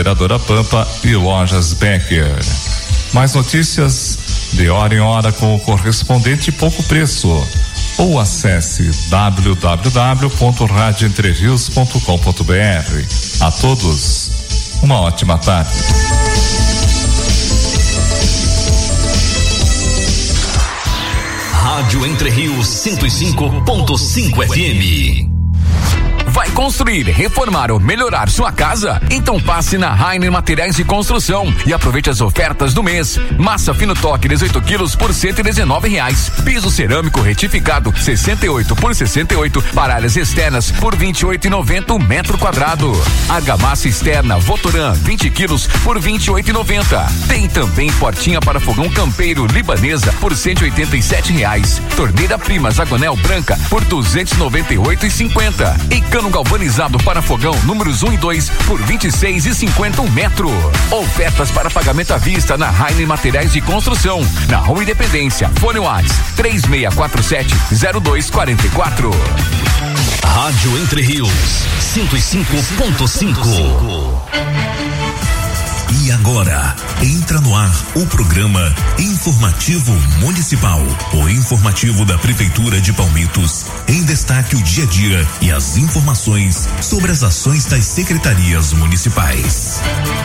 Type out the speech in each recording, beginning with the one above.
Operadora Pampa e Lojas Becker. Mais notícias de hora em hora com o correspondente Pouco Preço. Ou acesse www.radioentrerios.com.br. A todos, uma ótima tarde. Rádio Entre Rios 105.5 FM. Vai construir, reformar ou melhorar sua casa? Então passe na Rainer Materiais de Construção e aproveite as ofertas do mês. Massa fino toque 18 quilos por R$119. Piso cerâmico retificado 68 por 68 para áreas externas por R$28,90 metro quadrado. Argamassa externa Votoran 20 quilos por R$28,90. Tem também portinha para fogão campeiro libanesa por R$187. Torneira Prima Zagonel branca por R$298,50. E cano galvanizado para fogão números 1 e 2 por R$26,50 metro. Ofertas para pagamento à vista na Rainer Materiais de Construção, na Rua Independência. Fone WhatsApp 3647-0244. Rádio Entre Rios 105.5. E agora, entra no ar o programa Informativo Municipal, o informativo da Prefeitura de Palmitos, em destaque o dia a dia e as informações sobre as ações das secretarias municipais.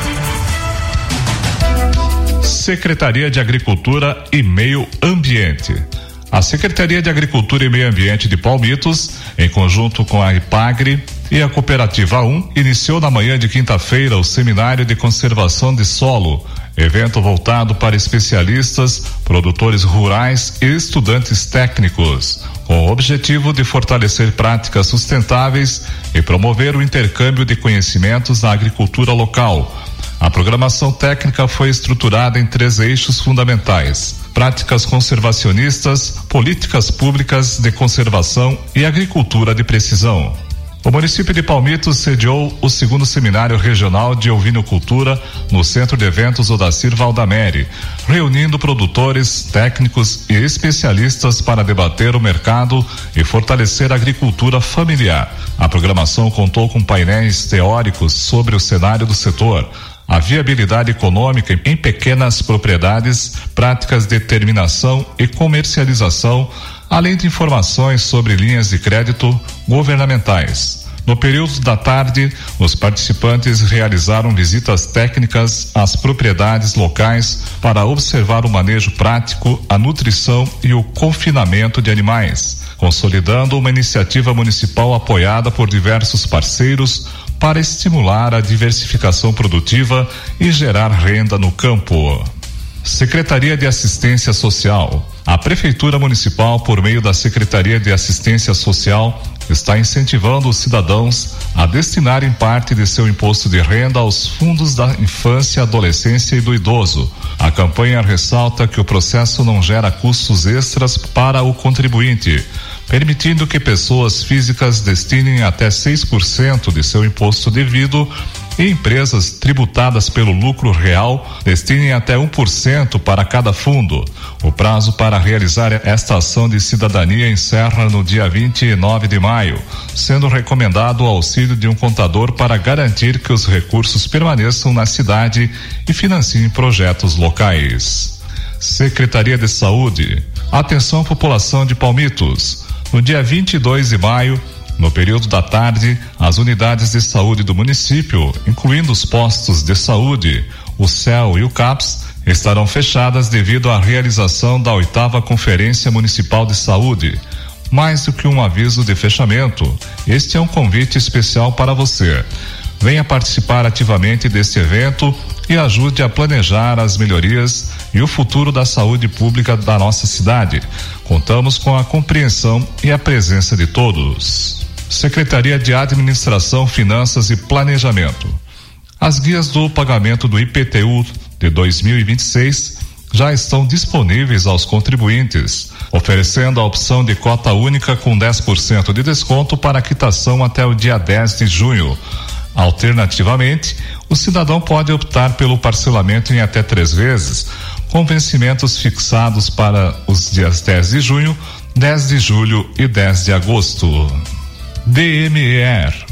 Secretaria de Agricultura e Meio Ambiente. A Secretaria de Agricultura e Meio Ambiente de Palmitos, em conjunto com a IPAGRE e a Cooperativa 1, iniciou na manhã de quinta-feira o Seminário de Conservação de Solo, evento voltado para especialistas, produtores rurais e estudantes técnicos, com o objetivo de fortalecer práticas sustentáveis e promover o intercâmbio de conhecimentos na agricultura local. A programação técnica foi estruturada em 3 eixos fundamentais: práticas conservacionistas, políticas públicas de conservação e agricultura de precisão. O município de Palmitos sediou o 2º Seminário Regional de Ovinocultura no Centro de Eventos Odacir Valdamere, reunindo produtores, técnicos e especialistas para debater o mercado e fortalecer a agricultura familiar. A programação contou com painéis teóricos sobre o cenário do setor, a viabilidade econômica em pequenas propriedades, práticas de terminação e comercialização, além de informações sobre linhas de crédito governamentais. No período da tarde, os participantes realizaram visitas técnicas às propriedades locais para observar o manejo prático, a nutrição e o confinamento de animais, consolidando uma iniciativa municipal apoiada por diversos parceiros para estimular a diversificação produtiva e gerar renda no campo. Secretaria de Assistência Social. A Prefeitura Municipal, por meio da Secretaria de Assistência Social, está incentivando os cidadãos a destinarem parte de seu imposto de renda aos fundos da infância, adolescência e do idoso. A campanha ressalta que o processo não gera custos extras para o contribuinte, permitindo que pessoas físicas destinem até 6% de seu imposto devido e empresas tributadas pelo lucro real destinem até 1% para cada fundo. O prazo para realizar esta ação de cidadania encerra no dia 29 de maio, sendo recomendado o auxílio de um contador para garantir que os recursos permaneçam na cidade e financiem projetos locais. Secretaria de Saúde. Atenção, população de Palmitos. No dia 22 de maio, no período da tarde, as unidades de saúde do município, incluindo os postos de saúde, o CEL e o CAPS, estarão fechadas devido à realização da 8ª Conferência Municipal de Saúde. Mais do que um aviso de fechamento, este é um convite especial para você. Venha participar ativamente deste evento e ajude a planejar as melhorias e o futuro da saúde pública da nossa cidade. Contamos com a compreensão e a presença de todos. Secretaria de Administração, Finanças e Planejamento. As guias do pagamento do IPTU de 2026 já estão disponíveis aos contribuintes, oferecendo a opção de cota única com 10% de desconto para quitação até o dia 10 de junho. Alternativamente, o cidadão pode optar pelo parcelamento em até 3 vezes, com vencimentos fixados para os dias 10 de junho, 10 de julho e 10 de agosto. DMER.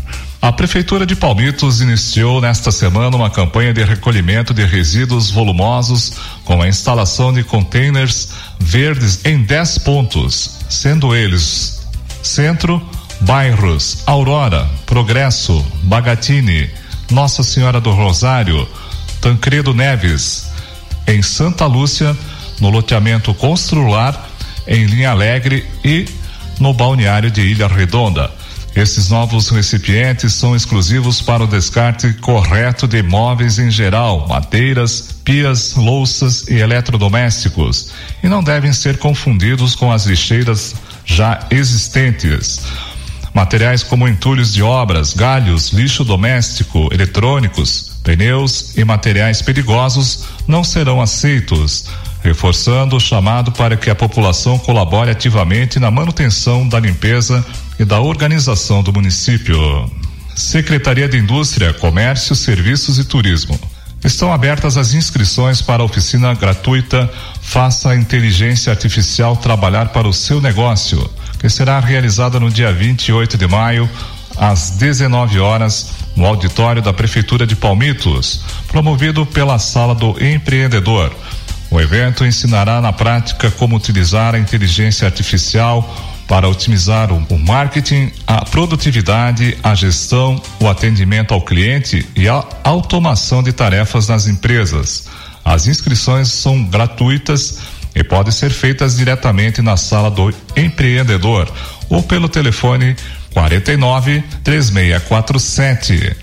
A Prefeitura de Palmitos iniciou nesta semana uma campanha de recolhimento de resíduos volumosos com a instalação de containers verdes em 10 pontos, sendo eles Centro, bairros Aurora, Progresso, Bagatini, Nossa Senhora do Rosário, Tancredo Neves, em Santa Lúcia, no loteamento Constrular, em Linha Alegre e no balneário de Ilha Redonda. Esses novos recipientes são exclusivos para o descarte correto de móveis em geral, madeiras, pias, louças e eletrodomésticos, e não devem ser confundidos com as lixeiras já existentes. Materiais como entulhos de obras, galhos, lixo doméstico, eletrônicos, pneus e materiais perigosos não serão aceitos, reforçando o chamado para que a população colabore ativamente na manutenção da limpeza e da organização do município. Secretaria de Indústria, Comércio, Serviços e Turismo. Estão abertas as inscrições para a oficina gratuita Faça a Inteligência Artificial trabalhar para o seu negócio, que será realizada no dia 28 de maio, às 19 horas, no auditório da Prefeitura de Palmitos, promovido pela Sala do Empreendedor. O evento ensinará na prática como utilizar a inteligência artificial para otimizar o marketing, a produtividade, a gestão, o atendimento ao cliente e a automação de tarefas nas empresas. As inscrições são gratuitas e podem ser feitas diretamente na Sala do Empreendedor ou pelo telefone 49 3647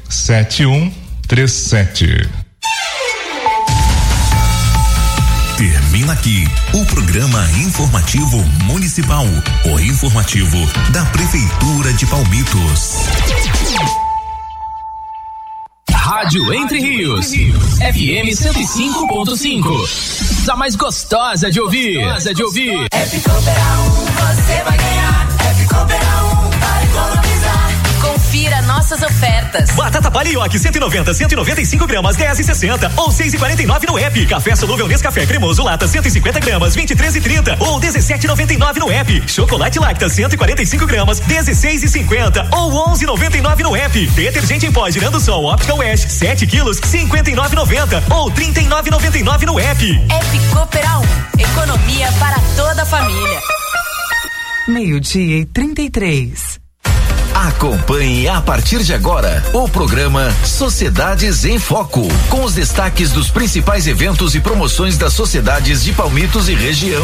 7137. Termina aqui o programa informativo municipal, o informativo da Prefeitura de Palmitos. Rádio Entre Rios, FM 105.5. A mais gostosa de ouvir. É Picopeira 1, você vai ganhar. É Picopeira 1, vai economizar. Confira nossas ofertas. Batata Palioque 190, 195 gramas, 10,60 ou 6,49 no app. Café solúvel Nescafé cremoso lata 150 gramas, 23,30 ou 17,99 no app. Chocolate Lacta 145 gramas, 16,50 ou 11,99 no app. Detergente em pó Girando Sol Optical Wash 7 quilos, 59,90 ou 39,99 no app. App Coopera 1, economia para toda a família. 12:33. Acompanhe a partir de agora o programa Sociedades em Foco, com os destaques dos principais eventos e promoções das sociedades de Palmitos e região.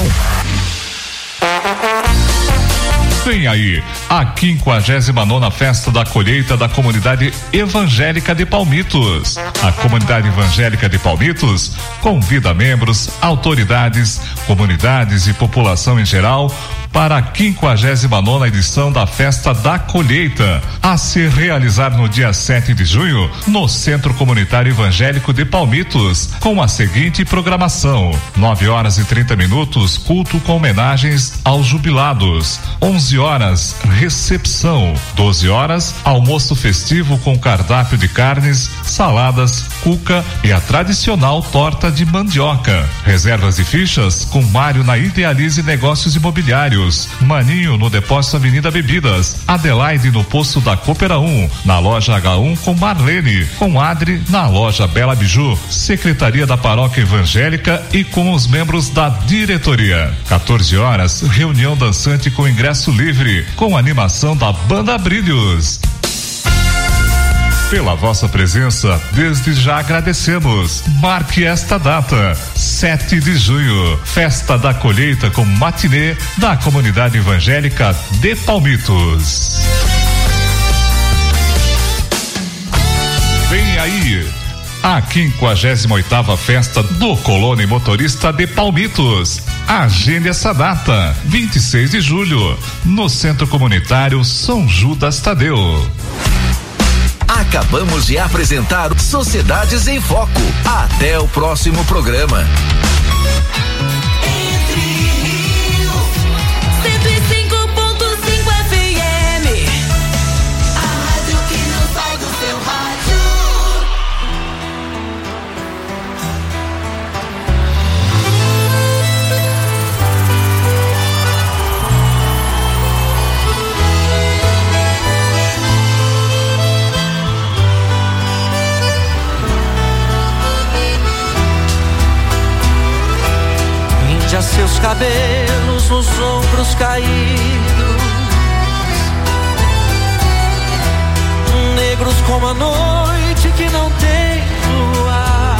Vem aí a 59ª Festa da Colheita da Comunidade Evangélica de Palmitos. A Comunidade Evangélica de Palmitos convida membros, autoridades, comunidades e população em geral para a 59ª edição da Festa da Colheita, a se realizar no dia 7 de junho, no Centro Comunitário Evangélico de Palmitos, com a seguinte programação: 9h30, culto com homenagens aos jubilados, 11h, recepção, 12h, almoço festivo com cardápio de carnes, saladas, cuca e a tradicional torta de mandioca. Reservas e fichas com Mário na Idealize Negócios Imobiliários, Maninho no Depósito Avenida Bebidas, Adelaide no Posto da Coopera 1, na loja H1 com Marlene, com Adri na loja Bela Biju, Secretaria da Paróquia Evangélica e com os membros da diretoria. 14h, reunião dançante com ingresso livre, com animação da Banda Brilhos. Pela vossa presença, desde já agradecemos. Marque esta data, 7 de junho, Festa da Colheita com matinê da Comunidade Evangélica de Palmitos. Vem aí a 58ª Festa do Colono e Motorista de Palmitos. Agende essa data, 26 de julho, no Centro Comunitário São Judas Tadeu. Acabamos de apresentar Sociedades em Foco. Até o próximo programa. Meus cabelos nos ombros caídos, negros como a noite que não tem luar.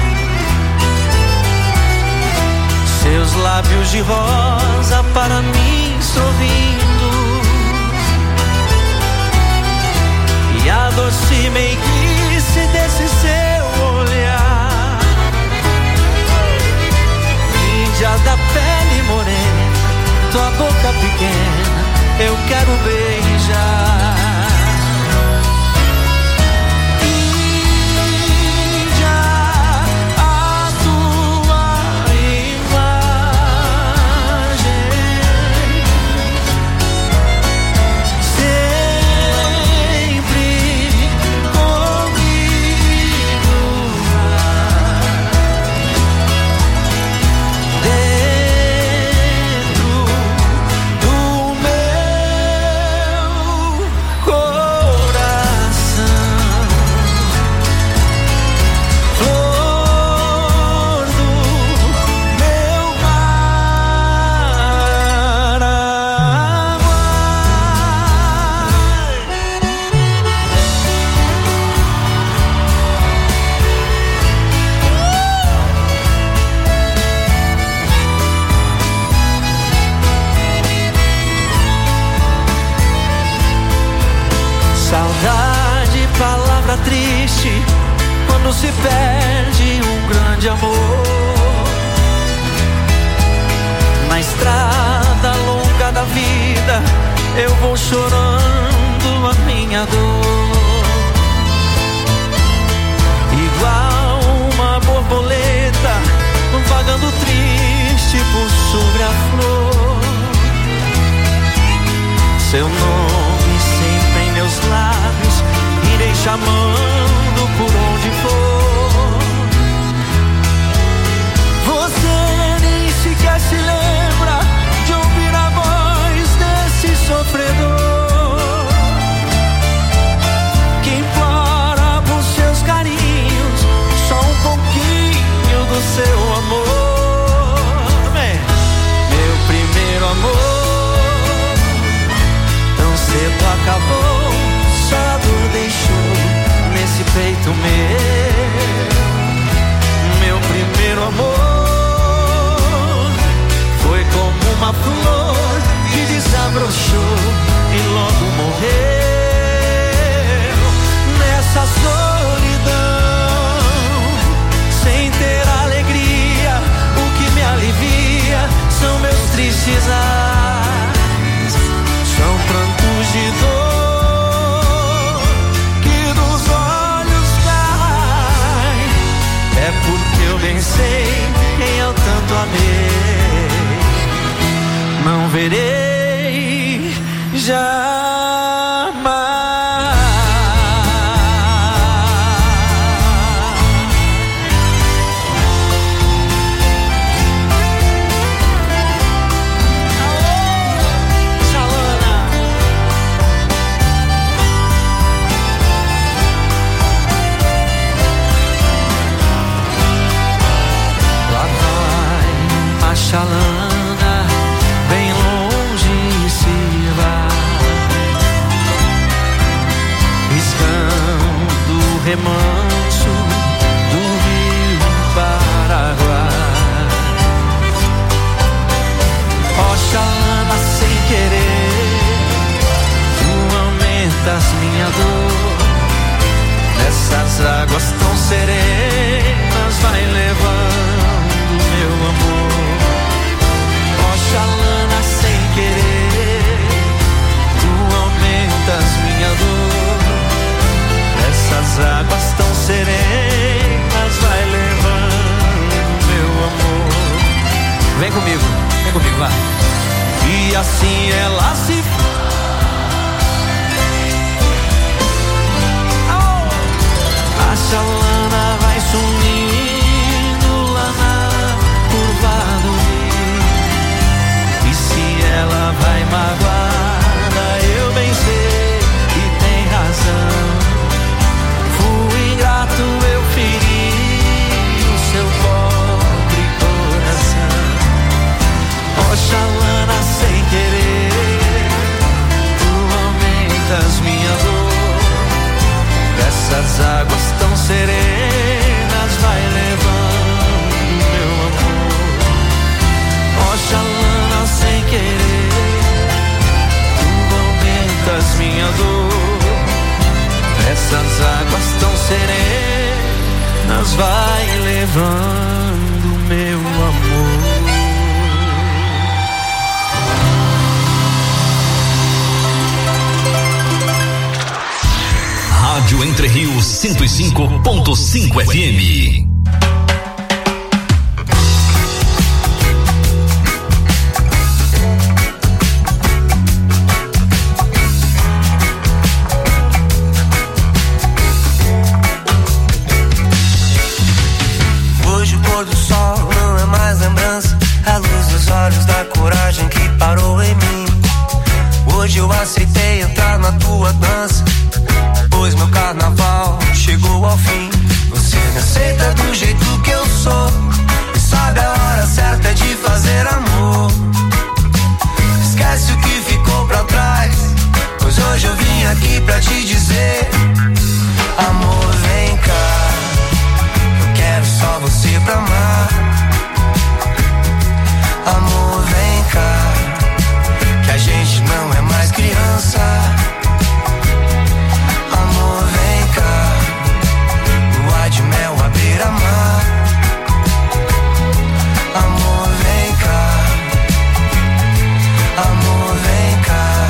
Seus lábios de rosa para mim sorrindo, e a doce meiguice desse seu olhar. Índia da pele morena, tua boca pequena, eu quero beijar. Saudade, palavra triste, quando se perde um grande amor. Na estrada longa da vida, eu vou chorando a minha dor. Igual uma borboleta, vagando triste por sobre a flor. Seu nome sempre em meus lábios, irei chamando por onde for. Você nem sequer se lembra de ouvir a voz desse sofredor, que implora por seus carinhos, só um pouquinho do seu amor. Meu primeiro amor cedo acabou, só a dor deixou nesse peito meu. Meu primeiro amor foi como uma flor que desabrochou e logo morreu. Nessa solidão, sem ter alegria, o que me alivia são meus tristes ais, são prantos de dor que dos olhos caem. É porque eu bem sei quem eu tanto amei. Não verei jamais. Chalana, bem longe serenas vai levando meu amor. Rádio Entre Rios 105.5 FM. Hoje o pôr do sol não é mais lembrança, a luz dos olhos da coragem que parou em mim. Hoje eu aceitei entrar na tua dança, pois meu carnaval chegou ao fim. Você me aceita do jeito que eu sou e sabe a hora certa de fazer amor. Esquece o que ficou pra trás, pois hoje eu vim aqui pra te dizer: amor, vem cá, eu quero só você pra amar. Amor, vem cá, que a gente não é mais criança. Amor, vem cá, lua de mel à beira-mar. Amor, vem cá, amor, vem cá.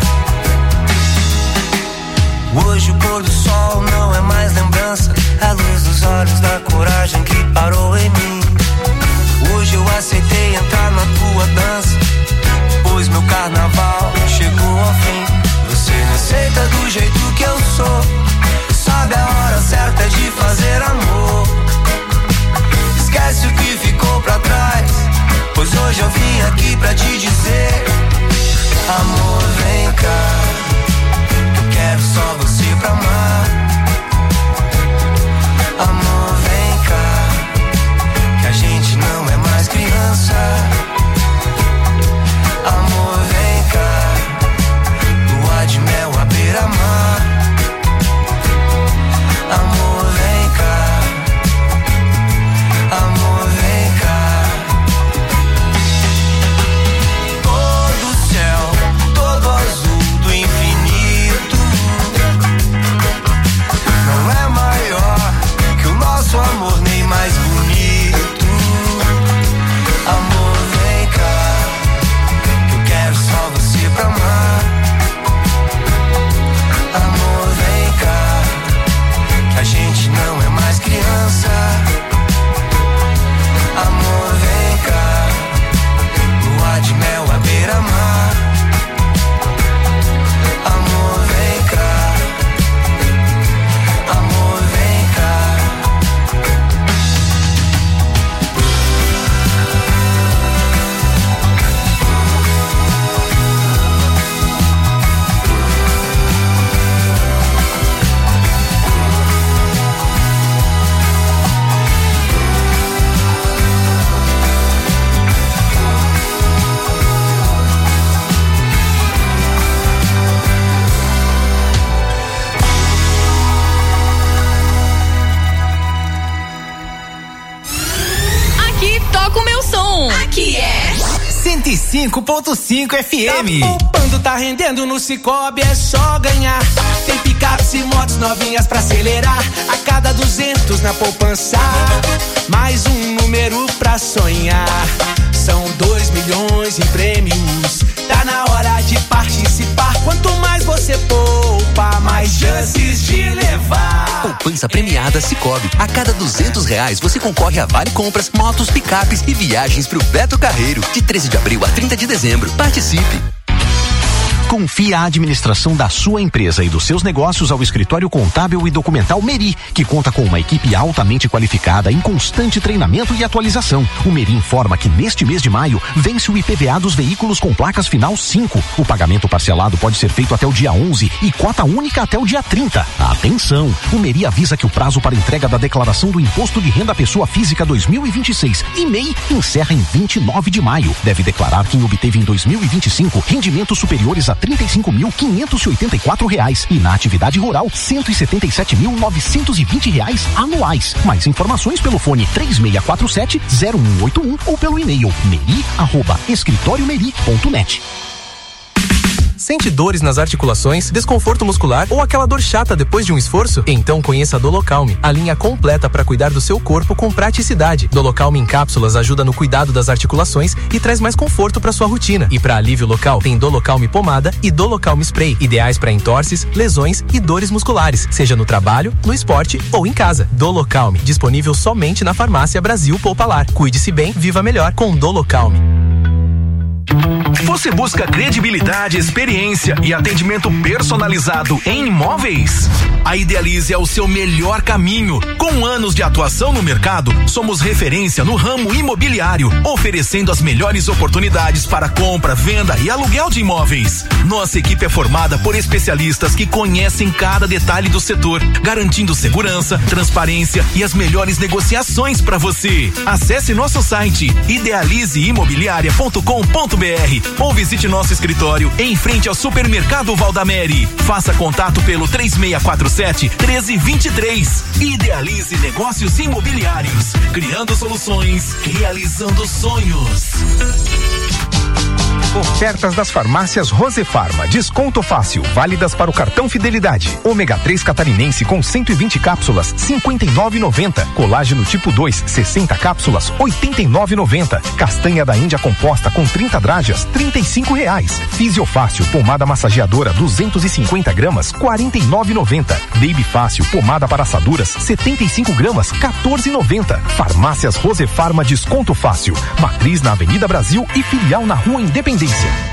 Hoje o pôr do sol não é mais lembrança, a luz dos olhos da coragem que parou em mim. Hoje eu aceitei entrar na tua dança, pois meu carnaval chegou ao fim. Você me aceita do jeito que eu sou, sabe a hora certa de fazer amor. Esquece o que ficou pra trás, pois hoje eu vim aqui pra te dizer: amor, vem cá, eu quero só você pra amar. Amor, vem cá, que a gente não é mais criança. Amor, vem cá, lua de mel à beira-mar. Amor, vem cá, amor, vem cá. Todo céu, todo azul do infinito não é maior que o nosso amor, nem mais bonito. Amor, vem cá, que eu quero só você pra amar. Amor, vem cá, que a gente não é mais criança. Amor, vem cá, lua de mel à beira-mar. Amor, vem cá, amor, vem cá. Aqui toca o meu som. Aqui é 105.5 FM. Tá poupando, tá rendendo no Cicobi, é só ganhar. Tem picapes e motos novinhas pra acelerar. A cada 200 na poupança, mais um número pra sonhar. São 2 milhões em prêmios. Tá na hora de participar. Quanto mais você poupa, mais chances de levar. Poupança premiada Cicobi. A cada R$200 você concorre a vale compras, motos, picapes e viagens pro Beto Carreiro. De 13 de abril a 30 de dezembro. Participe. Confie a administração da sua empresa e dos seus negócios ao Escritório Contábil e Documental Meri, que conta com uma equipe altamente qualificada em constante treinamento e atualização. O Meri informa que neste mês de maio vence o IPVA dos veículos com placas final 5. O pagamento parcelado pode ser feito até o dia 11 e cota única até o dia 30. Atenção! O Meri avisa que o prazo para entrega da declaração do Imposto de Renda Pessoa Física 2026 e MEI encerra em 29 de maio. Deve declarar quem obteve em 2025 rendimentos superiores a R$35.584 e na atividade rural R$177.920 anuais. Mais informações pelo fone 3647-0181 ou pelo e-mail meri@escritoriomeri.net. Sente dores nas articulações, desconforto muscular ou aquela dor chata depois de um esforço? Então conheça a Dolocalme, a linha completa para cuidar do seu corpo com praticidade. Dolocalme em cápsulas ajuda no cuidado das articulações e traz mais conforto para sua rotina. E para alívio local, tem Dolocalme pomada e Dolocalme spray, ideais para entorses, lesões e dores musculares, seja no trabalho, no esporte ou em casa. Dolocalme, disponível somente na Farmácia Brasil Poupalar. Cuide-se bem, viva melhor com Dolocalme. Você busca credibilidade, experiência e atendimento personalizado em imóveis? A Idealize é o seu melhor caminho. Com anos de atuação no mercado, somos referência no ramo imobiliário, oferecendo as melhores oportunidades para compra, venda e aluguel de imóveis. Nossa equipe é formada por especialistas que conhecem cada detalhe do setor, garantindo segurança, transparência e as melhores negociações para você. Acesse nosso site idealizeimobiliaria.com.br ou visite nosso escritório em frente ao Supermercado Valdamere. Faça contato pelo 3647-1323. Idealize Negócios Imobiliários, criando soluções, realizando sonhos. Ofertas das farmácias Rosefarma, desconto fácil, válidas para o cartão Fidelidade. Ômega 3 catarinense com 120 cápsulas, R$ 59,90. Colágeno tipo 2, 60 cápsulas, R$ 89,90. Castanha da Índia composta com 30 drágeas, R$ 35,00. Fisiofácil, pomada massageadora, 250 gramas, R$ 49,90. Baby Fácil, pomada para assaduras, 75 gramas, R$ 14,90. Farmácias Rosefarma, desconto fácil. Matriz na Avenida Brasil e filial na Rua Independência.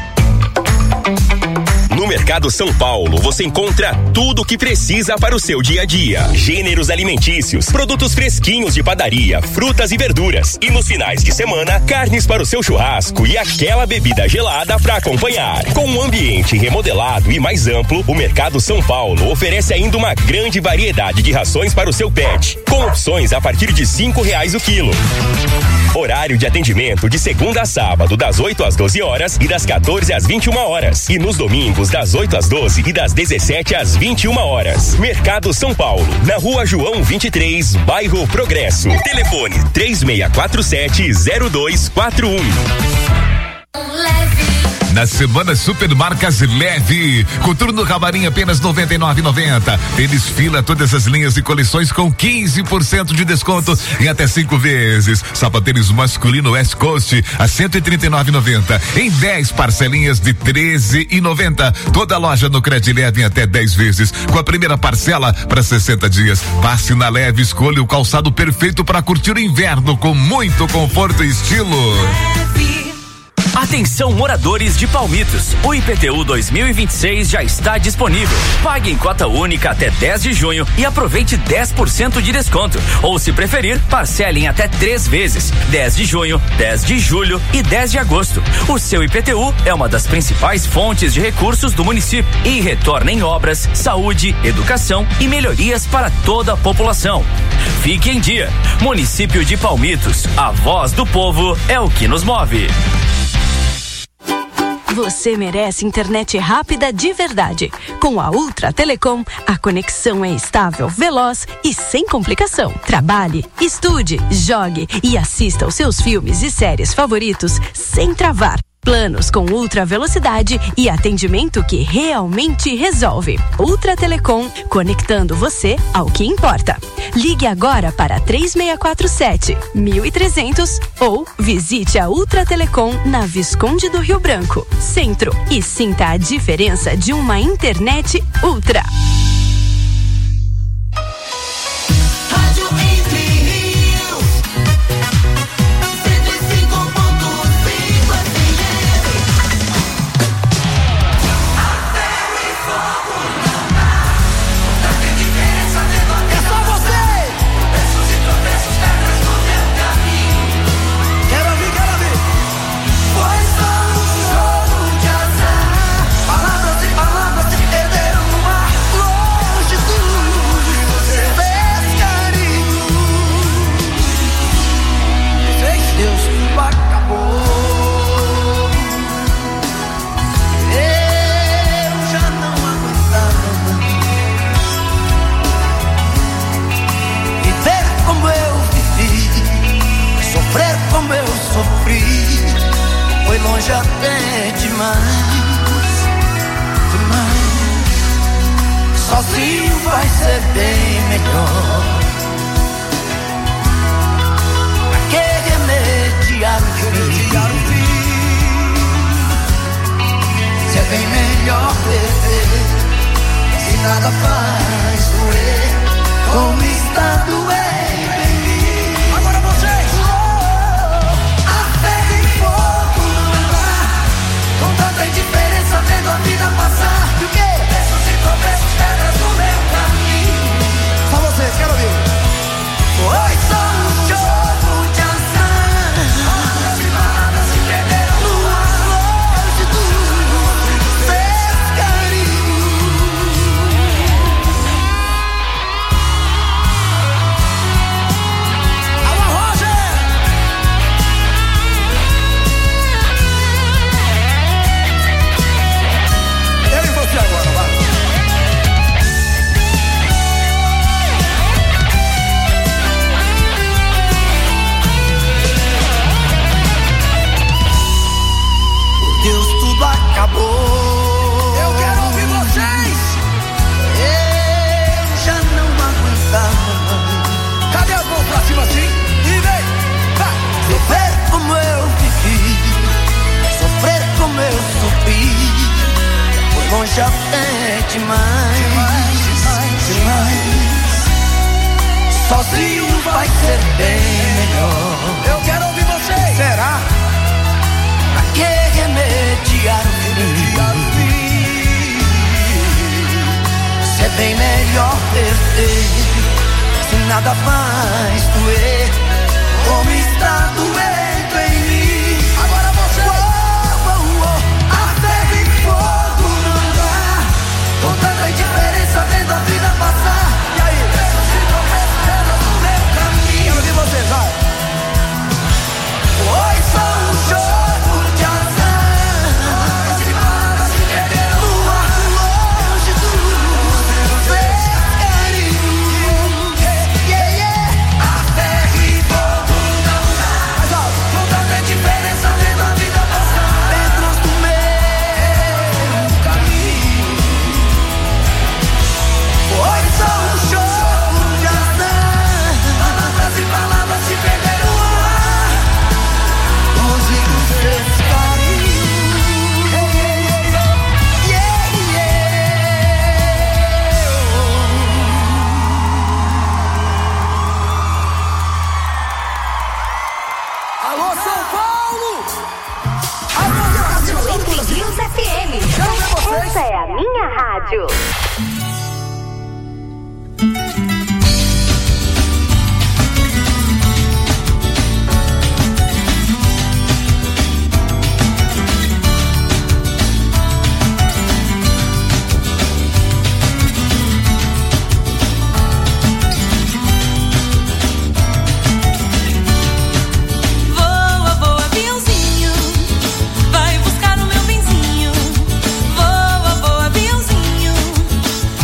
No Mercado São Paulo, você encontra tudo o que precisa para o seu dia a dia. Gêneros alimentícios, produtos fresquinhos de padaria, frutas e verduras. E nos finais de semana, carnes para o seu churrasco e aquela bebida gelada para acompanhar. Com um ambiente remodelado e mais amplo, o Mercado São Paulo oferece ainda uma grande variedade de rações para o seu pet, com opções a partir de R$5 o quilo. Horário de atendimento de segunda a sábado, das 8 às 12 horas e das 14 às 21 horas. E nos domingos, das 8 às 12 e das 17 às 21 horas. Mercado São Paulo, na Rua João 23, bairro Progresso. Telefone 3647-0241. Na semana Supermarcas Leve, coturno Camarim apenas R$ 99,90. Tênis Fila, todas as linhas e coleções com 15% de desconto em até 5 vezes. Sapatênis masculino West Coast a R$ 139,90 em 10 parcelinhas de R$ 13,90. Toda loja no Cred Leve em até 10 vezes, com a primeira parcela para 60 dias. Passe na Leve, escolha o calçado perfeito para curtir o inverno com muito conforto e estilo. Atenção, moradores de Palmitos, o IPTU 2026 já está disponível. Pague em cota única até 10 de junho e aproveite 10% de desconto. Ou, se preferir, parcele em até 3 vezes: 10 de junho, 10 de julho e 10 de agosto. O seu IPTU é uma das principais fontes de recursos do município e retorna em obras, saúde, educação e melhorias para toda a população. Fique em dia. Município de Palmitos, a voz do povo é o que nos move. Você merece internet rápida de verdade. Com a Ultra Telecom, a conexão é estável, veloz e sem complicação. Trabalhe, estude, jogue e assista aos seus filmes e séries favoritos sem travar. Planos com ultra velocidade e atendimento que realmente resolve. Ultra Telecom, conectando você ao que importa. Ligue agora para 3647-1300 ou visite a Ultra Telecom na Visconde do Rio Branco, Centro, e sinta a diferença de uma internet ultra. Palavras e palavras se perderam no mar. sozinho vai ser bem melhor. Pra que remediar o fim? Se é bem melhor perder, se nada faz doer, como está doendo em mim. Agora vocês! A ferro e fogo não dá, com tanta indiferença vendo a vida passar. E o quê? Peços e tropeços, pedras no meu caminho. Só vocês, quero ouvir. Foi só um jogo de azar. As baladas se perderam no ar, longe do seu carinho. Alô, Roger! Eu e você agora, vai. Por Deus, tudo acabou. Eu quero ouvir vocês. Eu já não aguentava mais. Cadê as mãos pra cima assim? E vem, vai. Sofrer como eu vivi, sofrer como eu subi, foi longe até demais, demais. Sozinho vai ser bem melhor. Eu quero ouvir vocês. Será? Pra que remediar o fim? Se é bem melhor perder, se nada faz doer, como está doendo em mim. Agora você. A ferro e fogo não dá, com tanta indiferença vendo a vida passar. E aí? Peços e tropeços, pedras no meu caminho. Quero ouvir vocês, vai. Foi só um jogo de azar. As baladas se perderam no ar, longe do seu carinho. A ferro e fogo não dá, mais alto, com tanta diferença vendo a vida passar. Pedras do meu caminho. Foi só um jogo de azar. Palavras e palavras se perderam no ar, longe dos seus carinhos. Alô, São Paulo! Alô, News FM. Essa é a minha rádio. Voa, voa, aviãozinho, vai buscar o meu benzinho. Voa, voa, aviãozinho,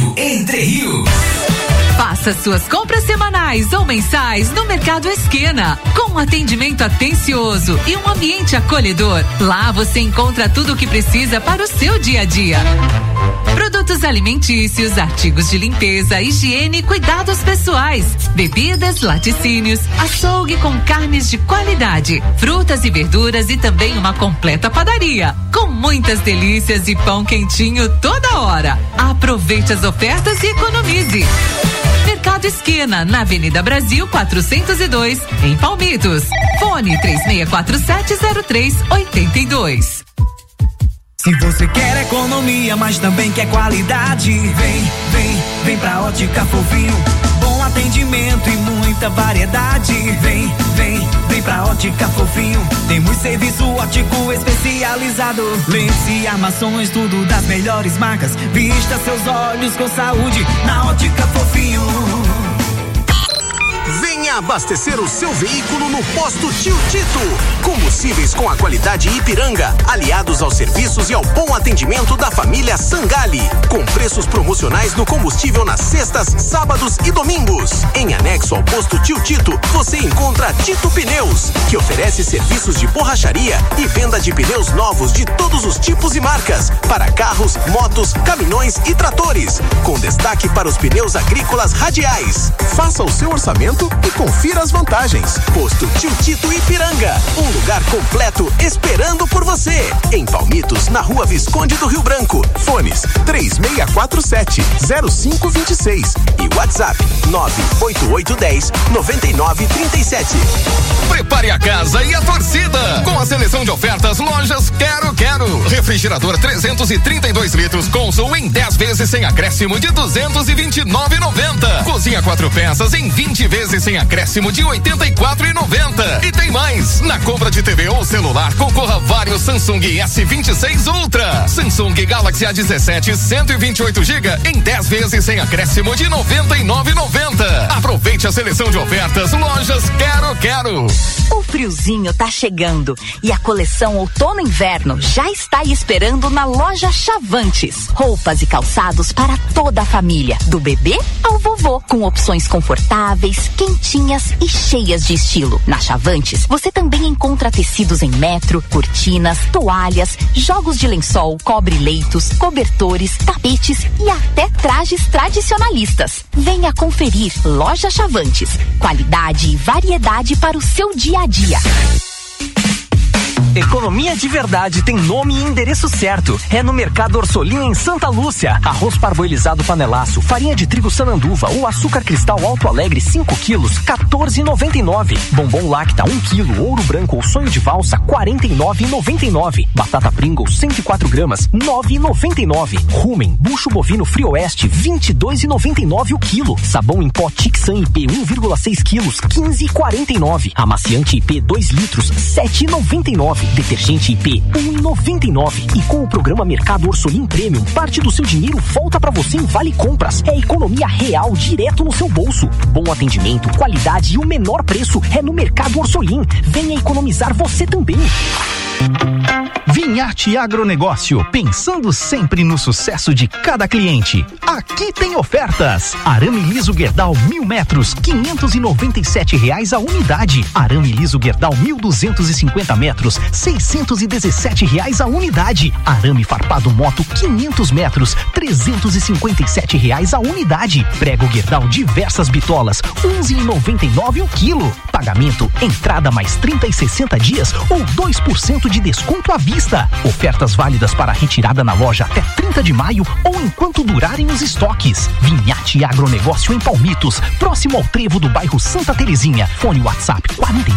Mercado Entre Rios. Faça suas compras semanais ou mensais no Mercado Esquina, com um atendimento atencioso e um ambiente acolhedor. Lá você encontra tudo o que precisa para o seu dia a dia. Produtos alimentícios, artigos de limpeza, higiene e cuidados pessoais, bebidas, laticínios, açougue com carnes de qualidade, frutas e verduras e também uma completa padaria, com muitas delícias e pão quentinho toda hora. Aproveite as ofertas e economize. Mercado Esquina, na Avenida Brasil 402, em Palmitos. Fone 36470382. Se você quer economia, mas também quer qualidade, vem pra Ótica Fofinho. Bom atendimento e muita variedade. Vem pra Ótica Fofinho. Temos serviço óptico especializado. Lentes e armações, tudo das melhores marcas. Vista seus olhos com saúde na Ótica Fofinho. Venha abastecer o seu veículo no Posto Tio Tito. Combustíveis com a qualidade Ipiranga, aliados aos serviços e ao bom atendimento da família Sangali. Com preços promocionais no combustível nas sextas, sábados e domingos. Em anexo ao Posto Tio Tito, você encontra Tito Pneus, que oferece serviços de borracharia e venda de pneus novos de todos os tipos e marcas, para carros, motos, caminhões e tratores, com destaque para os pneus agrícolas radiais. Faça o seu orçamento e confira as vantagens. Posto Tio Tito Ipiranga, um lugar completo esperando por você. Em Palmitos, na Rua Visconde do Rio Branco. Fones 3647-0526 e WhatsApp 98810-9937. Prepare a casa e a torcida com a seleção de ofertas Lojas Quero Quero. Refrigerador 332 litros Consul em 10 vezes sem acréscimo de R$229,90. Cozinha 4 peças em 20 vezes sem acréscimo de R$84,90. E tem mais, na compra de TV ou celular concorra a vários Samsung S26 Ultra, Samsung Galaxy A17 128 GB em 10 vezes sem acréscimo de R$99,90. Aproveite a seleção de ofertas Lojas Quero Quero. O friozinho tá chegando e a coleção outono-inverno já está aí esperando na loja Chavantes. Roupas e calçados para toda a família, do bebê ao vovô, com opções confortáveis, quentinhas e cheias de estilo. Na Chavantes, você também encontra tecidos em metro, cortinas, toalhas, jogos de lençol, cobre-leitos, cobertores, tapetes e até trajes tradicionalistas. Venha conferir Loja Chavantes. Qualidade e variedade para o seu dia a dia. Economia de verdade tem nome e endereço certo. É no Mercado Orsolim em Santa Lúcia. Arroz parboilizado panelaço, farinha de trigo Sananduva ou açúcar cristal Alto Alegre 5 quilos, R$14,99. Bombom Lacta 1 quilo, ouro branco ou sonho de valsa, R$49,99. Batata Pringles 104 gramas, R$9,99. Rumen, bucho bovino Frio Oeste, R$22,99 o quilo. Sabão em pó Tixan IP 1,6 quilos, R$15,49. Amaciante IP 2 litros, R$7,99. Detergente IP 1,99. E com o programa Mercado Orsolim Premium, parte do seu dinheiro volta pra você em Vale Compras. É economia real direto no seu bolso. Bom atendimento, qualidade e o menor preço é no Mercado Orsolim. Venha economizar você também. Vinhate Agronegócio, pensando sempre no sucesso de cada cliente. Aqui tem ofertas. Arame liso Gerdau 1000 metros, R$597 a unidade. Arame liso Gerdau 1250 metros, R$617 a unidade. Arame farpado moto 500 metros, R$357 a unidade. Prego Gerdau diversas bitolas, R$11,99 o quilo. Pagamento, entrada mais 30 e 60 dias ou 2% de desconto à vista. Ofertas válidas para retirada na loja até 30 de maio ou enquanto durarem os estoques. Vinhate Agronegócio em Palmitos, próximo ao trevo do bairro Santa Terezinha. Fone WhatsApp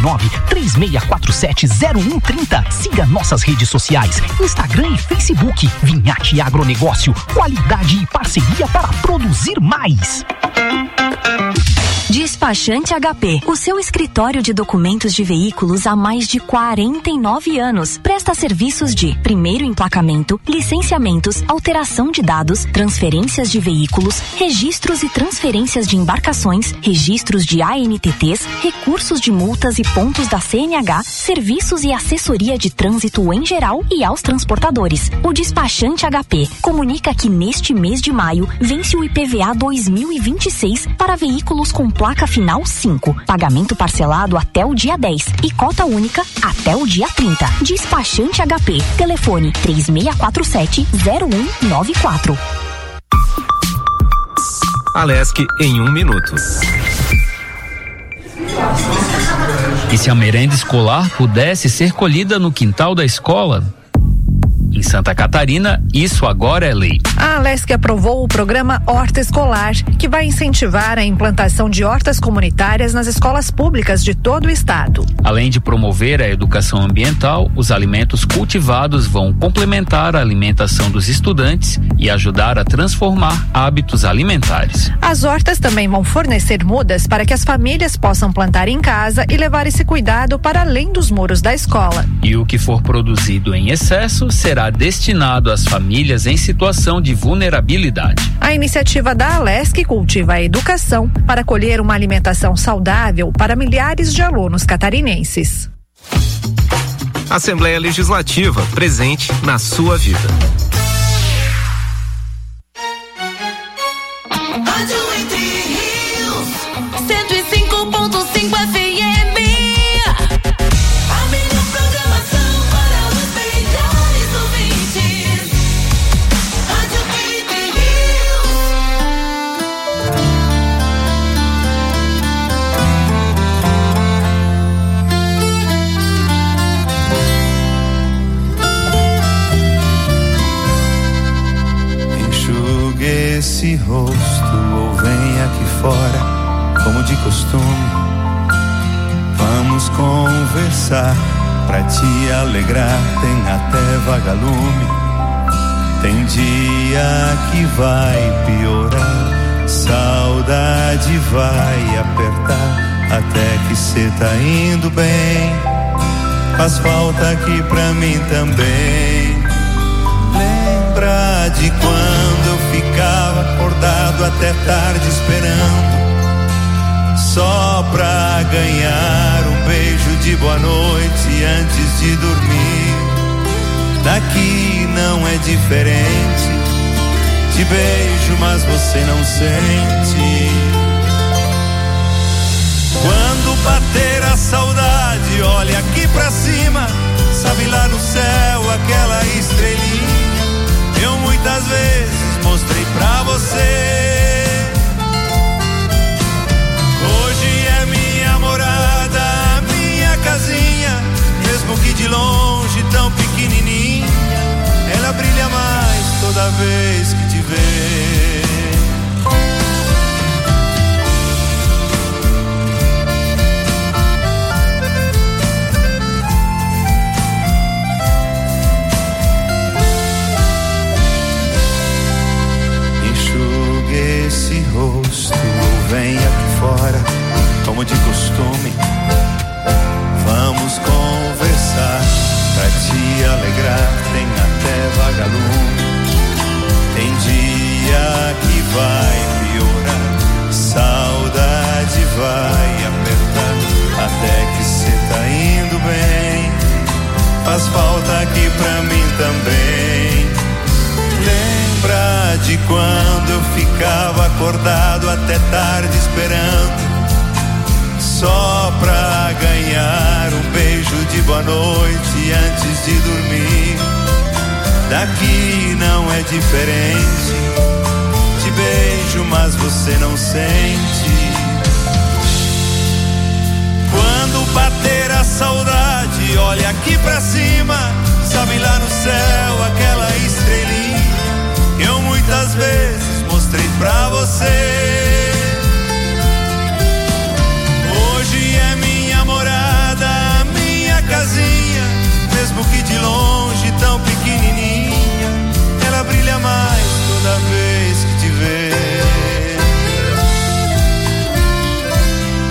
49-3647-0130. Siga nossas redes sociais, Instagram e Facebook. Vinhate Agronegócio, qualidade e parceria para produzir mais. Dispara Despachante HP, o seu escritório de documentos de veículos há mais de 49 anos. Presta serviços de primeiro emplacamento, licenciamentos, alteração de dados, transferências de veículos, registros e transferências de embarcações, registros de ANTTs, recursos de multas e pontos da CNH, serviços e assessoria de trânsito em geral e aos transportadores. O Despachante HP comunica que neste mês de maio vence o IPVA 2026 para veículos com placa final 5. Pagamento parcelado até o dia 10 e cota única até o dia 30. Despachante HP. Telefone 3647-0194. Alesc em 1 minuto. E se a merenda escolar pudesse ser colhida no quintal da escola? Em Santa Catarina, isso agora é lei. A Alesc aprovou o programa Horta Escolar, que vai incentivar a implantação de hortas comunitárias nas escolas públicas de todo o estado. Além de promover a educação ambiental, os alimentos cultivados vão complementar a alimentação dos estudantes e ajudar a transformar hábitos alimentares. As hortas também vão fornecer mudas para que as famílias possam plantar em casa e levar esse cuidado para além dos muros da escola. E o que for produzido em excesso será destinado às famílias em situação de vulnerabilidade. A iniciativa da Alesc cultiva a educação para colher uma alimentação saudável para milhares de alunos catarinenses. Assembleia Legislativa, presente na sua vida. Rádio Entre Rios, 105.5 FM. Esse rosto ou vem aqui fora, como de costume. Vamos conversar pra te alegrar. Tem até vagalume. Tem dia que vai piorar, saudade vai apertar, até que cê tá indo bem. Faz falta aqui pra mim também. Lembra de quando eu ficava acordado até tarde esperando, só pra ganhar um beijo de boa noite antes de dormir. Daqui não é diferente, te beijo mas você não sente. Quando bater a saudade, olha aqui pra cima, sabe lá no céu aquela estrelinha. Eu muitas vezes mostrei pra você. Hoje é minha morada, minha casinha, mesmo que de longe tão pequenininha, ela brilha mais toda vez que te vê. Esse rosto vem aqui fora, como de costume. Vamos conversar pra te alegrar. Tem até vagalume. Tem dia que vai piorar, saudade vai apertar, até que cê tá indo bem. Faz falta aqui pra mim também. Lembra de quando eu ficava acordado até tarde esperando, só pra ganhar um beijo de boa noite antes de dormir. Daqui não é diferente, te beijo mas você não sente. Quando bater a saudade, olha aqui pra cima, sabe lá no céu aquela estrelinha. Eu muitas vezes mostrei pra você. Hoje é minha morada, minha casinha, mesmo que de longe tão pequenininha, ela brilha mais toda vez que te vê.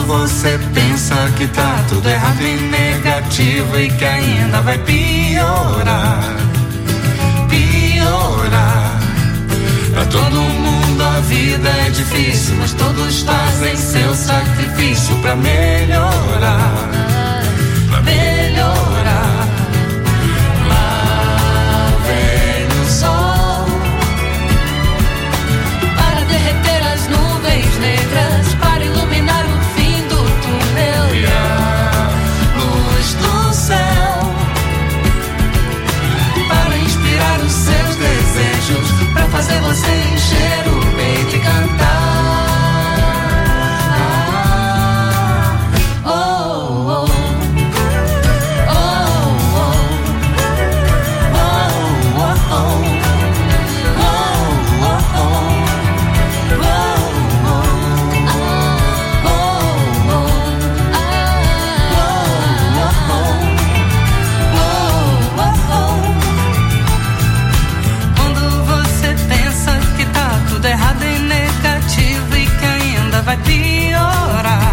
você pensa que tá tudo errado e negativo e que ainda vai piorar, piorar. Pra todo mundo a vida é difícil, mas todos fazem seu sacrifício pra melhorar, pra melhorar. Lá vem o sol para derreter as nuvens negras, para iluminar o fim do túnel e a luz do céu, para inspirar os seus desejos, pra fazer você encher o peito e cantar. Oh, oh, oh, errado e negativo e que ainda vai piorar,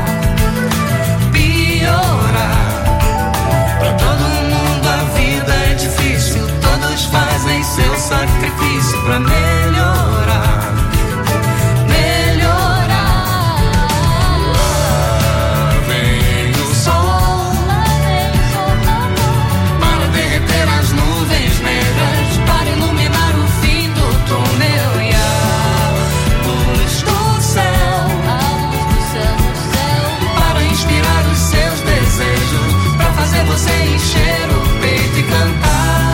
piorar. pra todo mundo a vida é difícil, todos fazem seu sacrifício pra melhorar, melhorar. Lá vem o sol para derreter as nuvens negras, para iluminar o fim do túnel e para inspirar os seus desejos, pra fazer você encher o peito e cantar.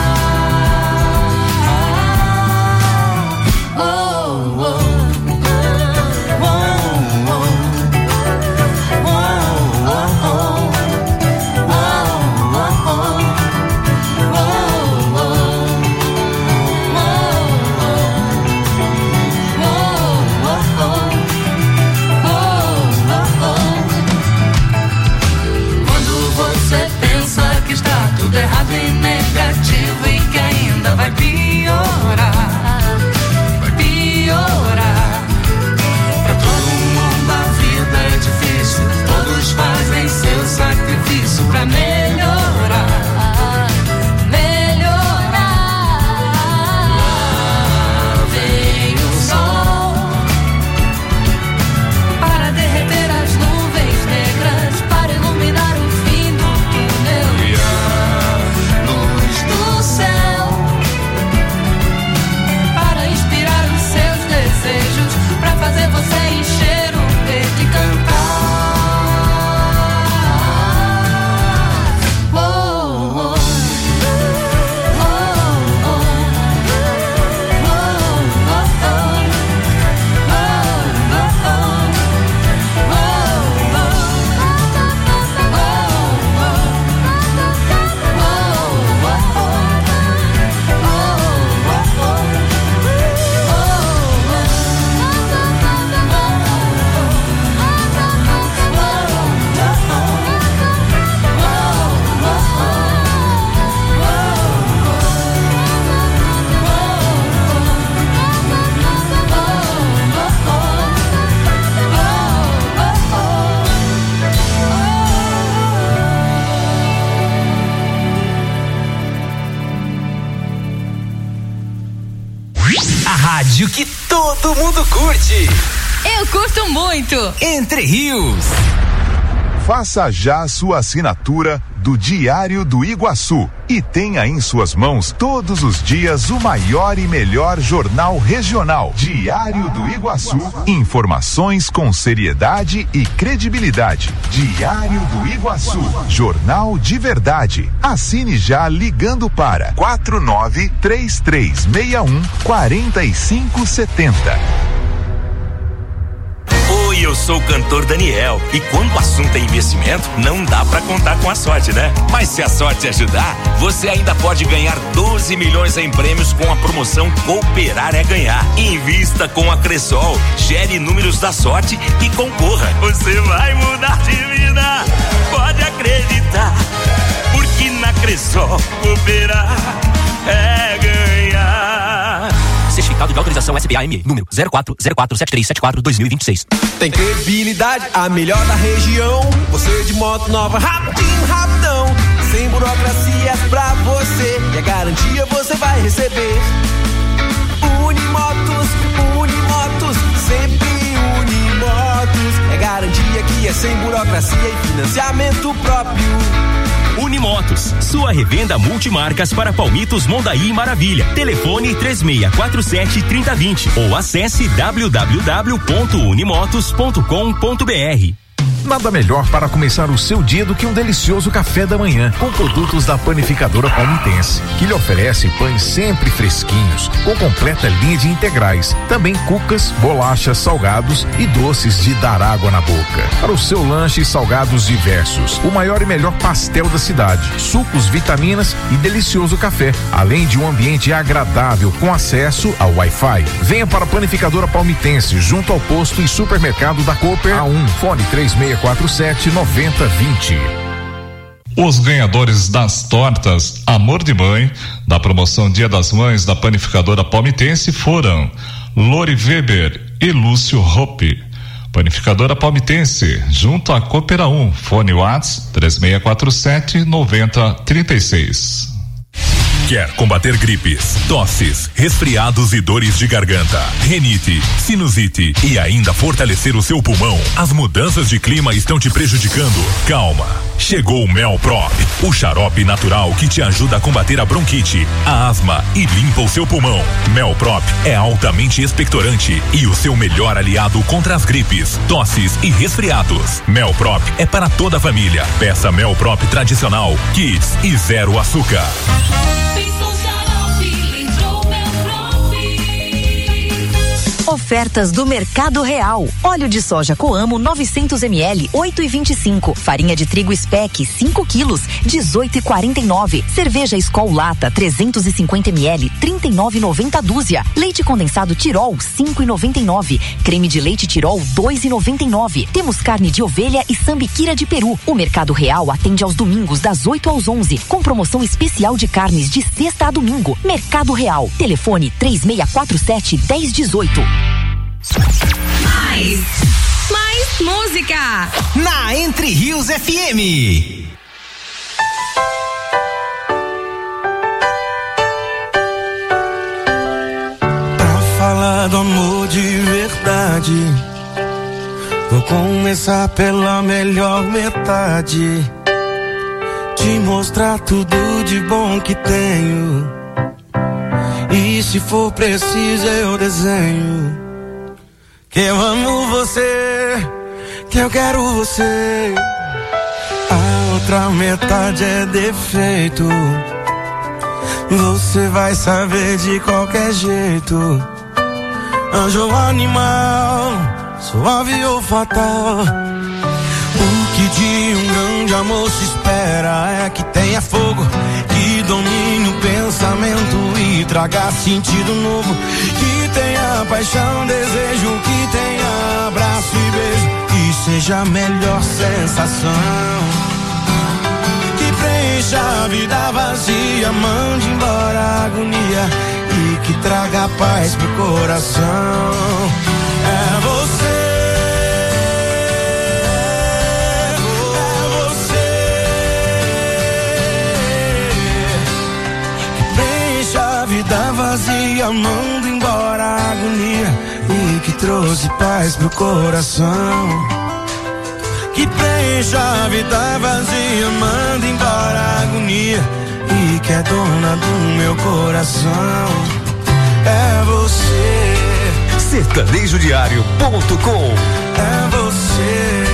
Oh, oh, oh, tudo errado e negativo e que ainda vai piorar, vai piorar. Pra todo mundo a vida é difícil, todos fazem seu sacrifício pra melhorar, melhorar. Lá vem o sol para derreter as nuvens negras, para iluminar o fim do túnel e a luz do céu, para inspirar os seus desejos, pra fazer você encher o peito e cantar. Oh, oh, oh, oh, A rádio que todo mundo curte. Eu curto muito. Entre Rios. Faça já a sua assinatura do Diário do Iguaçu e tenha em suas mãos todos os dias o maior e melhor jornal regional. Diário do Iguaçu. Informações com seriedade e credibilidade. Diário do Iguaçu. Jornal de verdade. Assine já ligando para 4933614570. Oi, eu sou o cantor Daniel e quando o assunto é investimento, não dá pra contar com a sorte, né? Mas se a sorte ajudar, você ainda pode ganhar 12 milhões em prêmios com a promoção Cooperar é Ganhar. Invista com a Cressol, gere números da sorte e concorra. Você vai mudar de vida, pode acreditar, porque na Cressol cooperar é ganhar. Certificado Certificado de autorização SBA-ME, número 04047374-2026. Tem credibilidade, a melhor da região. Você de moto nova, rapidinho, rapidão. Sem burocracias pra você. E a garantia você vai receber. Unimotos, sempre Unimotos. É garantia que é sem burocracia e financiamento próprio. Unimotos, sua revenda multimarcas para Palmitos, Mondaí e Maravilha. Telefone 3647-3020 ou acesse www.unimotos.com.br. Nada melhor para começar o seu dia do que um delicioso café da manhã com produtos da panificadora palmitense, que lhe oferece pães sempre fresquinhos, com completa linha de integrais, também cucas, bolachas, salgados e doces de dar água na boca. Para o seu lanche e salgados diversos, o maior e melhor pastel da cidade, sucos, vitaminas e delicioso café, além de um ambiente agradável com acesso ao Wi-Fi. Venha para a panificadora palmitense, junto ao posto e supermercado da Cooper A1, fone 3647-9020. Os ganhadores das tortas Amor de Mãe, da promoção Dia das Mães da panificadora palmitense foram Lori Weber e Lúcio Hoppe. Panificadora palmitense, junto à Cooper A1, fone Whats 3647-9036. Quer combater gripes, tosses, resfriados e dores de garganta, rinite, sinusite e ainda fortalecer o seu pulmão? As mudanças de clima estão te prejudicando? Calma! Chegou o Melprop, o xarope natural que te ajuda a combater a bronquite, a asma e limpa o seu pulmão. Melprop é altamente expectorante e o seu melhor aliado contra as gripes, tosses e resfriados. Melprop é para toda a família. Peça Melprop tradicional, Kids e zero açúcar. Ofertas do Mercado Real. Óleo de soja Coamo 900 ml 8,25. Farinha de trigo Spec 5 quilos 18,49. Cerveja Skol Lata 350 ml 39,90 dúzia. Leite condensado Tirol 5,99. Creme de leite Tirol 2,99. Temos carne de ovelha e sambiquira de peru. O Mercado Real atende aos domingos das 8 às 11 com promoção especial de carnes de sexta a domingo. Mercado Real. Telefone 3647-1018. Mais música na Entre Rios FM. Pra falar do amor de verdade, vou começar pela melhor metade. Te mostrar tudo de bom que tenho, e se for preciso eu desenho. Que eu amo você, que eu quero você. A outra metade é defeito, você vai saber de qualquer jeito. Anjo ou animal, suave ou fatal. O que de um grande amor se espera é que tenha fogo, que domine o pensamento e traga sentido novo, que tenha paixão, desejo, que tenha abraço e beijo, que seja a melhor sensação, que preencha a vida vazia, mande embora a agonia e que traga paz pro coração. É você. Vida vazia, manda embora a agonia e que trouxe paz pro coração. Que preencha a vida vazia, manda embora a agonia e que é dona do meu coração. É você. Sertanejodiário.com. É você.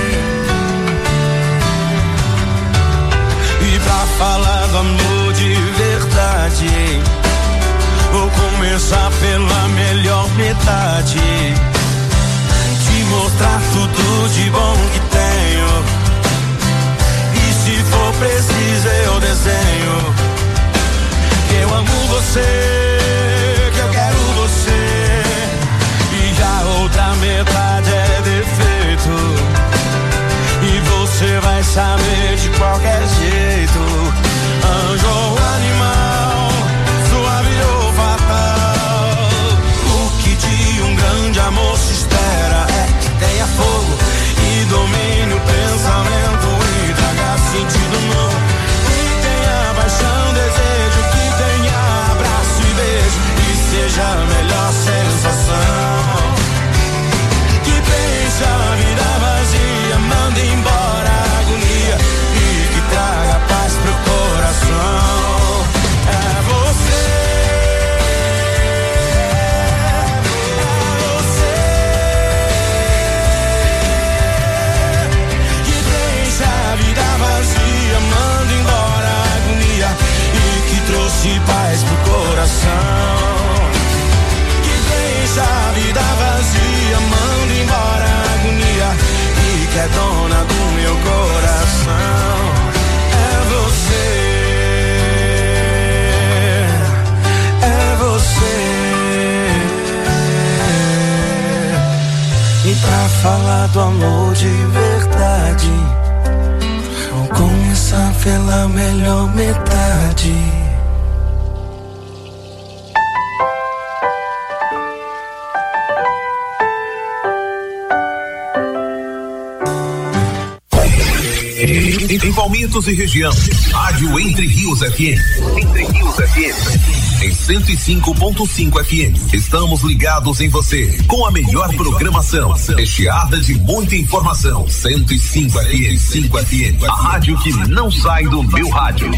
E pra falar do amor de verdade, vou começar pela melhor metade. Te mostrar tudo de bom que tenho, e se for preciso eu desenho. Que eu amo você, que eu quero você, e a outra metade é defeito, e você vai saber de qualquer jeito. Anjo ou animal, suave ou fatal. O trouxe paz pro coração, que deixa a vida vazia, manda embora a agonia e que é dona do meu coração. É você, é você. E pra falar do amor de verdade, vou começar pela melhor metade. Em Palmitos e região, Rádio Entre Rios FM. Entre Rios FM. Em 105.5 FM. Estamos ligados em você, com a melhor programação, recheada de muita informação. 105 FM. 5 FM. A rádio que não sai do meu rádio.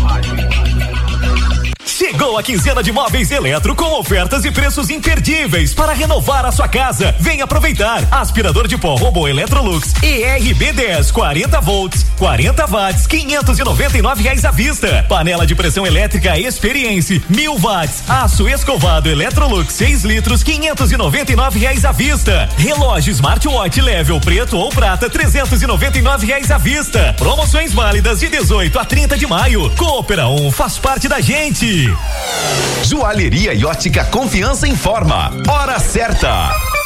Chegou a quinzena de móveis Eletro com ofertas e preços imperdíveis para renovar a sua casa. Vem aproveitar. Aspirador de pó Robô Electrolux ERB10 40 volts, 40 watts, R$599 à vista. Panela de pressão elétrica Experience 1000 watts. Aço escovado Electrolux 6 litros, R$599 à vista. Relógio Smartwatch Level preto ou prata, R$399 à vista. Promoções válidas de 18 a 30 de maio. Coopera 1 faz parte da gente. Joalheria e ótica Confiança informa. Hora certa.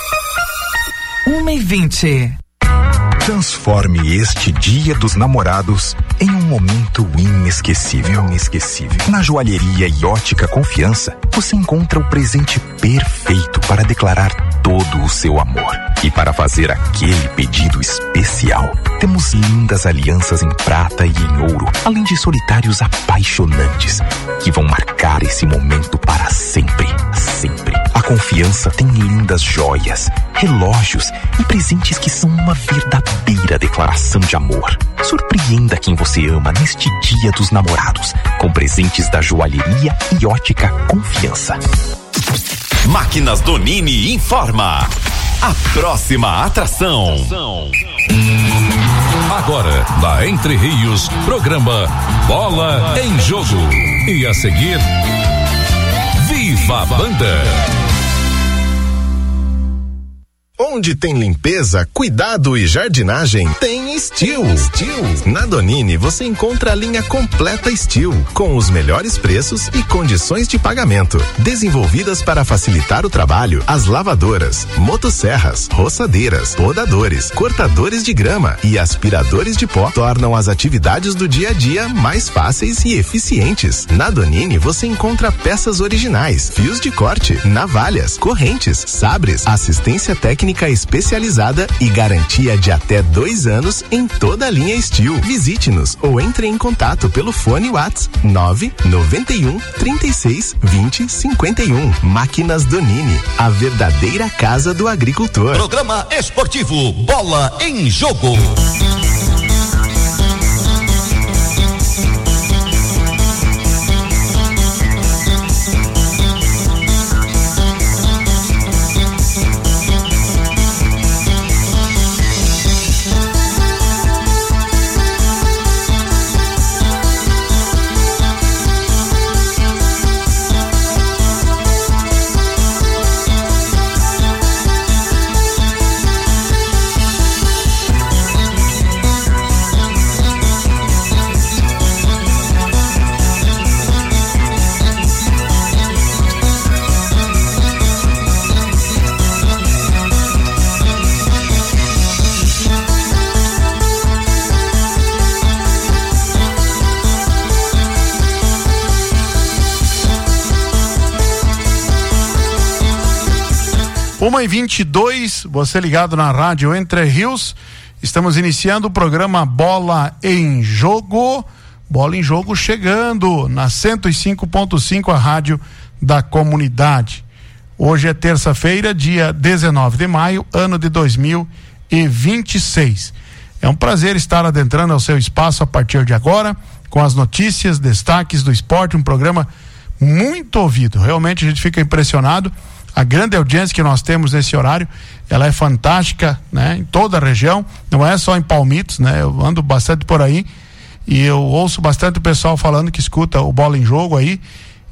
1h20. Transforme este Dia dos Namorados em um momento inesquecível. Na Joalheria e Ótica Confiança, você encontra o presente perfeito para declarar todo o seu amor. E para fazer aquele pedido especial, temos lindas alianças em prata e em ouro, além de solitários apaixonantes, que vão marcar esse momento para sempre. A Confiança tem lindas joias, relógios e presentes que são uma verdadeira declaração de amor. Surpreenda quem você ama neste Dia dos Namorados, com presentes da Joalheria e Ótica Confiança. Máquinas Donini informa. A próxima atração. Agora, na Entre Rios, programa Bola em Jogo. E a seguir, Viva a Banda. Onde tem limpeza, cuidado e jardinagem, tem Steel. Na Donini você encontra a linha completa Steel, com os melhores preços e condições de pagamento. Desenvolvidas para facilitar o trabalho, as lavadoras, motosserras, roçadeiras, podadores, cortadores de grama e aspiradores de pó tornam as atividades do dia a dia mais fáceis e eficientes. Na Donini você encontra peças originais, fios de corte, navalhas, correntes, sabres, assistência técnica especializada e garantia de até 2 anos em toda a linha Steel. Visite-nos ou entre em contato pelo fone WhatsApp 991 36 20 51. Máquinas Donini, a verdadeira casa do agricultor. Programa esportivo Bola em Jogo. Uma e 22, você ligado na Rádio Entre Rios. Estamos iniciando o programa Bola em Jogo. Bola em Jogo chegando na 105.5, a rádio da comunidade. Hoje é terça-feira, dia 19 de maio, ano de 2026. É um prazer estar adentrando ao seu espaço a partir de agora, com as notícias, destaques do esporte, um programa muito ouvido. Realmente a gente fica impressionado. A grande audiência que nós temos nesse horário, ela é fantástica, né? Em toda a região, não é só em Palmitos, né? Eu ando bastante por aí e eu ouço bastante o pessoal falando que escuta o Bola em Jogo aí,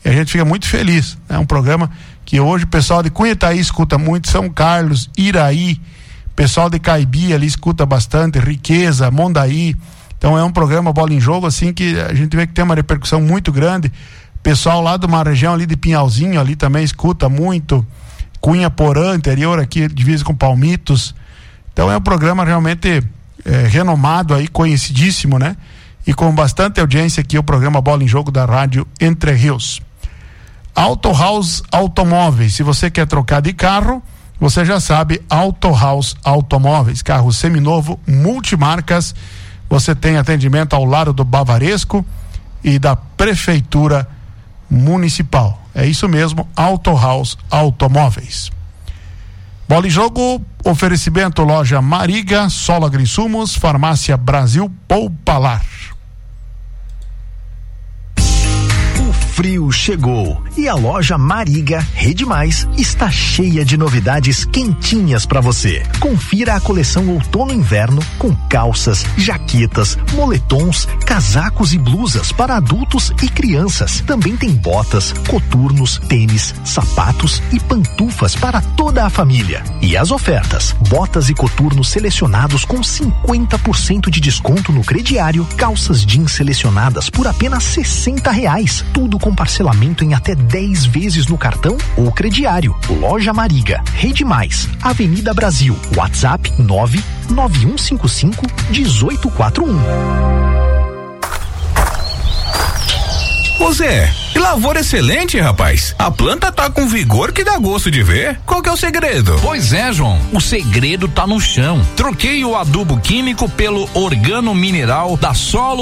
E a gente fica muito feliz. É um programa que hoje o pessoal de Cunhataí escuta muito, São Carlos, Iraí, pessoal de Caibi ali escuta bastante, Riqueza, Mondaí. Então é um programa Bola em Jogo, assim, que a gente vê que tem uma repercussão muito grande. Pessoal lá de uma região ali de Pinhalzinho ali também escuta muito, Cunha Porã, interior aqui, divisa com Palmitos. Então é um programa realmente renomado aí, conhecidíssimo, né? E com bastante audiência aqui, o programa Bola em Jogo da Rádio Entre Rios. Auto House Automóveis, se você quer trocar de carro, você já sabe, Auto House Automóveis, carro seminovo, multimarcas, você tem atendimento ao lado do Bavaresco e da Prefeitura Municipal. É isso mesmo, Auto House Automóveis. Bola em Jogo, oferecimento loja Mariga, Solo Agrinsumos, Farmácia Brasil, Poupalar. Frio chegou e a loja Mariga Rede Mais está cheia de novidades quentinhas para você. Confira a coleção outono-inverno com calças, jaquetas, moletons, casacos e blusas para adultos e crianças. Também tem botas, coturnos, tênis, sapatos e pantufas para toda a família. E as ofertas: botas e coturnos selecionados com 50% de desconto no crediário, calças jeans selecionadas por apenas R$60. Tudo com parcelamento em até 10 vezes no cartão ou crediário. Loja Mariga, Rede Mais, Avenida Brasil, WhatsApp 99155-1841. Ô Zé, que lavoura excelente, rapaz. A planta tá com vigor que dá gosto de ver. Qual que é o segredo? Pois é, João, o segredo tá no chão. Troquei o adubo químico pelo organo mineral da Solo